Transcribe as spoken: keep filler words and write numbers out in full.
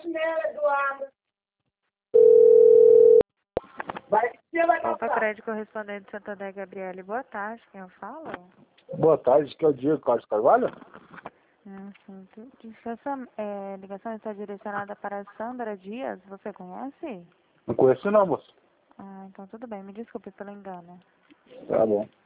Opa, crédito correspondente Santander, Gabriele. Boa tarde, quem eu falo? Boa tarde, que é o Diego Carlos Carvalho. Hum, sim, tu- Essa é, ligação está direcionada para Sandra Dias, você conhece? Não conheço não, moço. Ah, então tudo bem, me desculpe pelo engano. Tá bom.